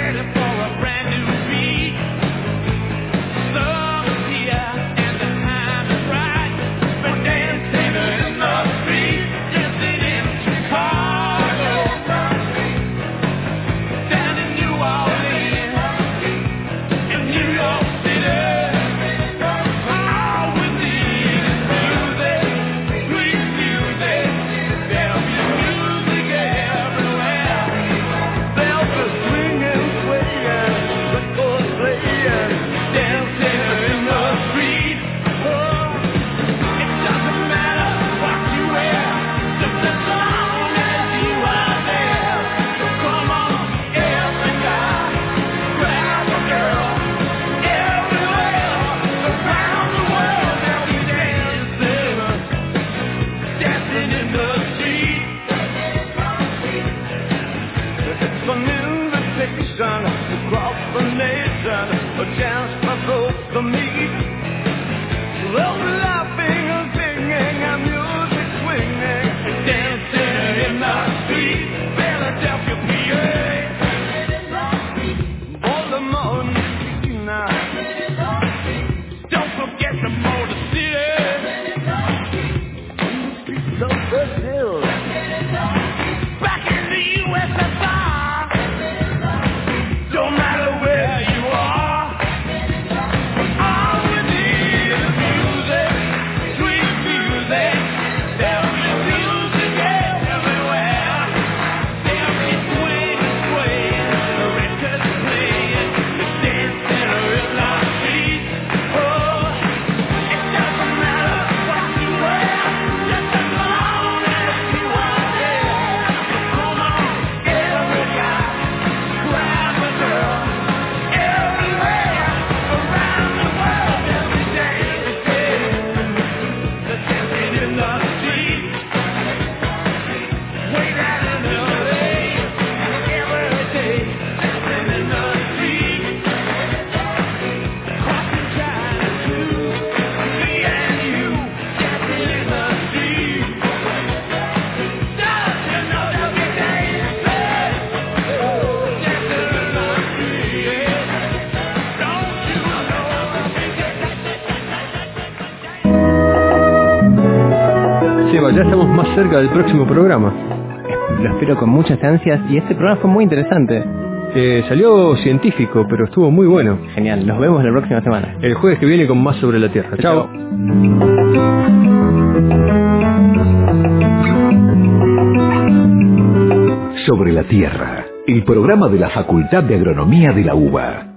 Seba, ya estamos más cerca del próximo programa. Lo espero con muchas ansias y este programa fue muy interesante. Eh, salió científico, pero estuvo muy bueno. Genial, nos vemos la próxima semana. El jueves que viene con más sobre la Tierra. Chao. Sobre la Tierra, el programa de la Facultad de Agronomía de la UBA.